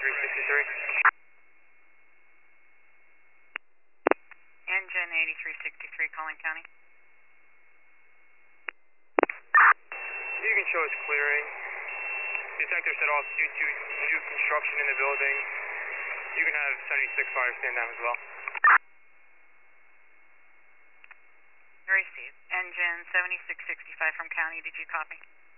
8363. Engine 8363 calling county. You can show us clearing. Detector set off due to new construction in the building. You can have 76 fire stand down as well. Received. Engine 7665 from county, did you copy?